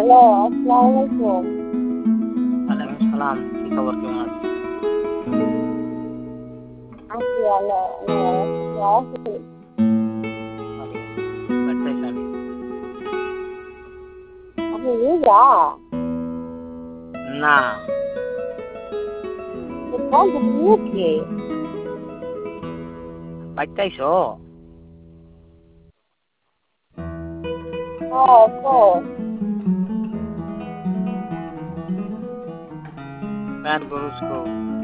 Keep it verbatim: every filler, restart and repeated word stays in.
Hello, আসসালামু আলাইকুম। ওয়ালাইকুম সালাম। কি খবর, কেমন আছেন? আছি ভালো, আল্লাহর দোয়া আছে। ভালো। বাড়িতে আছি আমি। আপনি রোজা? না, তো কল তো নিয়ে কে? বাড়িতে আইছো? হ্যাঁ, কল। প্যান গরুজ কো